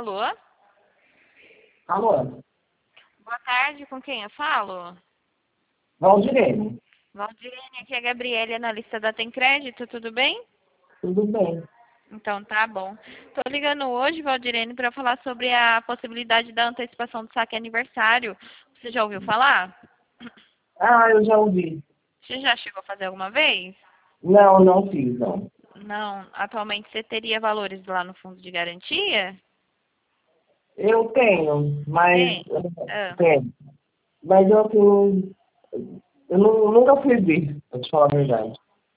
Alô? Alô? Boa tarde, com quem eu falo? Valdirene, Valdirene, aqui é a Gabriele, analista da Tem Crédito, tudo bem? tudo bem? Então tá bom. Tô ligando hoje, Valdirene, para falar sobre a possibilidade da antecipação do saque aniversário. Você já ouviu falar? Ah, eu já ouvi. Você já chegou a fazer alguma vez? Não, não fiz, não. Não. Atualmente você teria valores lá no fundo de garantia? Eu tenho, mas... Tem. Ah, Tenho. Mas eu, assim, nunca fui ver, pra te falar a verdade.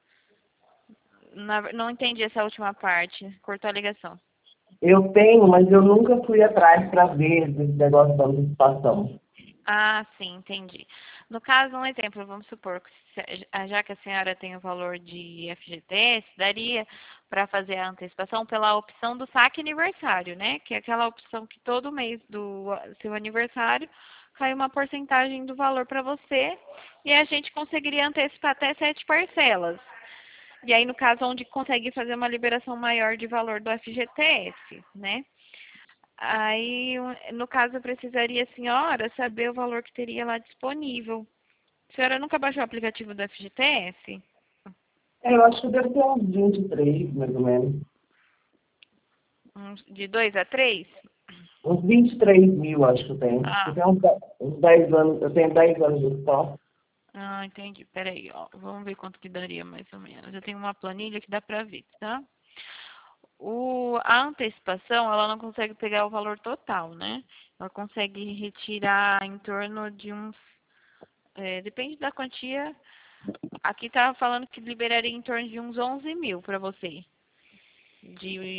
não entendi essa última parte. Cortou a ligação. Eu tenho, mas eu nunca fui atrás para ver esse negócio da antecipação. Ah, sim, entendi. No caso, um exemplo, vamos supor que já que a senhora tem o valor de FGTS, daria para fazer a antecipação pela opção do saque aniversário, né? Que é aquela opção que todo mês do seu aniversário cai uma porcentagem do valor para você e a gente conseguiria antecipar até 7 parcelas. E aí, no caso, onde consegue fazer uma liberação maior de valor do FGTS, né? Aí, no caso, eu precisaria, senhora, saber o valor que teria lá disponível. A senhora nunca baixou o aplicativo do FGTS? Eu acho que deve ter uns 23, mais ou menos. De 2 a 3? Uns 23 mil, acho que eu tenho. Eu Ah, tenho uns 10 anos, eu tenho 10 anos de só. entendi. Peraí, ó. Vamos ver quanto que daria mais ou menos. Eu tenho uma planilha que dá pra ver, tá? A antecipação, ela não consegue pegar o valor total, né? Ela consegue retirar em torno de uns... depende da quantia. Aqui tá falando que liberaria em torno de uns 11 mil para você. De